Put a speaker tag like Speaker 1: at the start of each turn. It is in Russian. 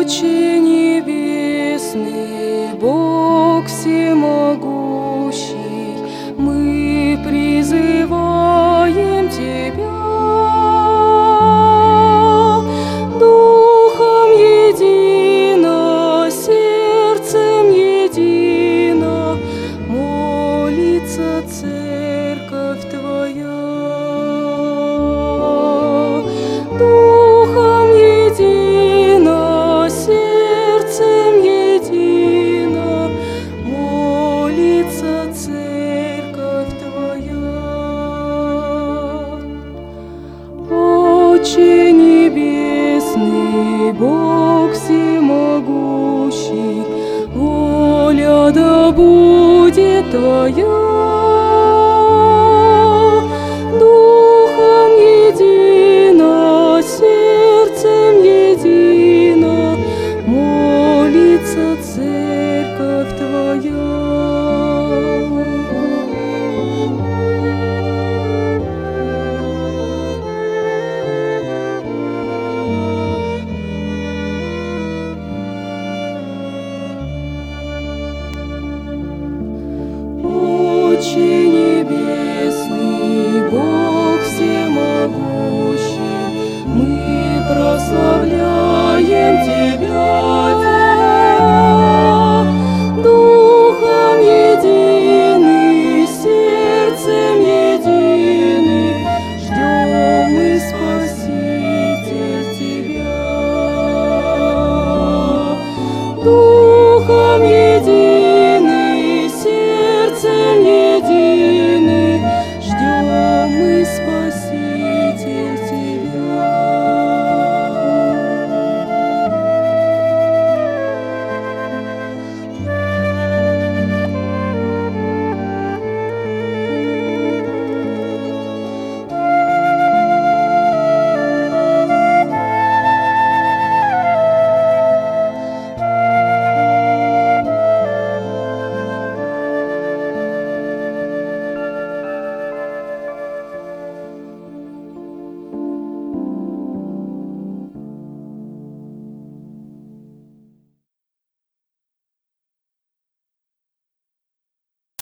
Speaker 1: Отче небесный, Бог всемогущий, мы призываем Тебя, Духом едино, сердцем едино, молится Церковь Твоя. Духом едино, сердцем едино, молится Церковь Твоя. Отче небесный, Бог всемогущий, воля да будет Твоя. Духом едино, сердцем едино, молится Церковь Твоя. Отче небесный, Бог всемогущий, мы прославляем Тебя.